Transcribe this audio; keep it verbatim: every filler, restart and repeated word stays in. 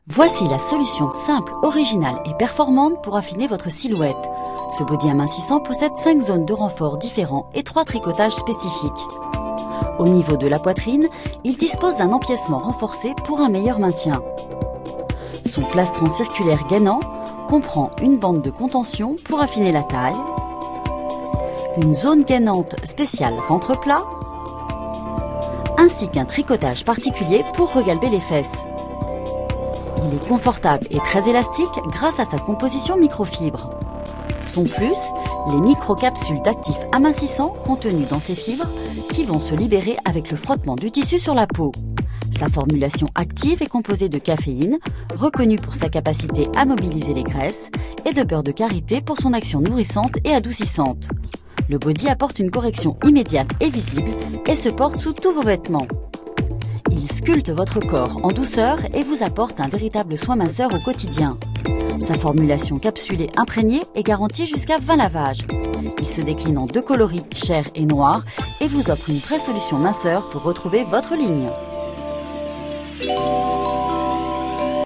Voici la solution simple, originale et performante pour affiner votre silhouette. Ce body amincissant possède cinq zones de renfort différents et trois tricotages spécifiques. Au niveau de la poitrine, il dispose d'un empiècement renforcé pour un meilleur maintien. Son plastron circulaire gainant comprend une bande de contention pour affiner la taille, une zone gainante spéciale ventre plat, ainsi qu'un tricotage particulier pour regalber les fesses. Il est confortable et très élastique grâce à sa composition microfibre. Son plus, les microcapsules d'actifs amincissants contenues dans ces fibres qui vont se libérer avec le frottement du tissu sur la peau. Sa formulation active est composée de caféine, reconnue pour sa capacité à mobiliser les graisses, et de beurre de karité pour son action nourrissante et adoucissante. Le body apporte une correction immédiate et visible et se porte sous tous vos vêtements. Il sculpte votre corps en douceur et vous apporte un véritable soin minceur au quotidien. Sa formulation capsulée imprégnée est garantie jusqu'à vingt lavages. Il se décline en deux coloris, chair et noir, et vous offre une vraie solution minceur pour retrouver votre ligne.